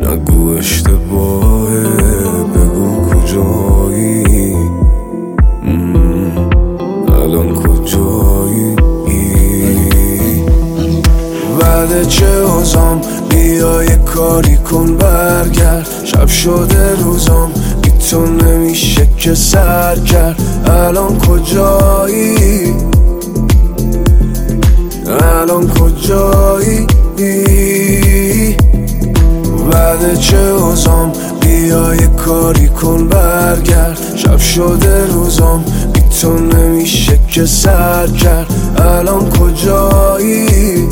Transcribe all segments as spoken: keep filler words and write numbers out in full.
نگو اشتباهه، بگو کجایی، الان کجایی؟ بعد چه اوزام بیا یه کاری کن برگرد، شب شده روزام بی تو نمیشه که سر کرد. الان کجایی؟ الان کجایی؟ بعد چه اوزام بیا یه کاری کن برگرد، شب شده روزام بی تو نمیشه که سر کرد. الان کجایی؟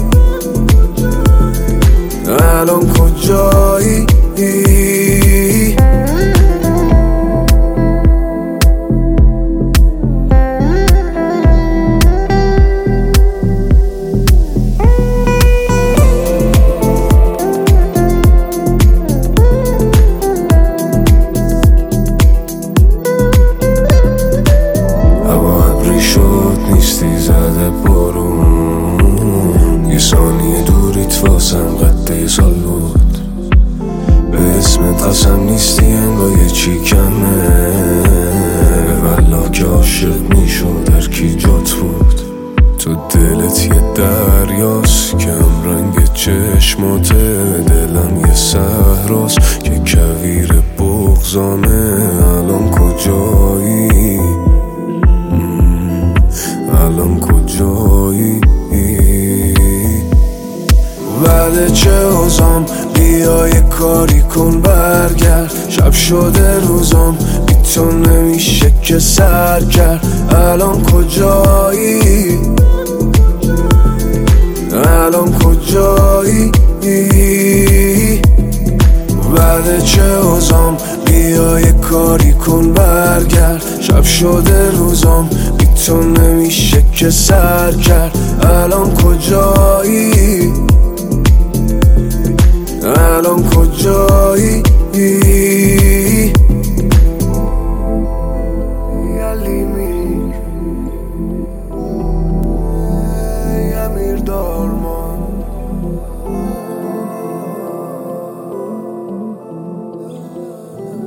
الان کجایی؟ نیستی زده بارون، یه ثانیه دوریت واسم قد یه سال بود. به اسمت قسم نیستی انگار یه چی کمه، والله که عاشق میشد هر کی جات بود. تو دلت یه دریاست که هم رنگ چشماته، دلم یه صحراست که کویر بغضامه. الان کجایی؟ الان کجایی؟ بعد چه اوزام بیا یه کاری کن برگرد، شب شده روزام بی تو نمیشه که سر کرد. الان کجایی؟ الان کجایی؟ بعد چه اوزام بیا یه کاری کن برگرد، شب شده روزام بی تو نمیشه که سر کرد. الان کجایی؟ الان کجایی؟ یلیمی امیر دارمان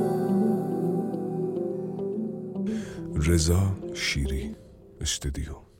رضا شیری استودیو.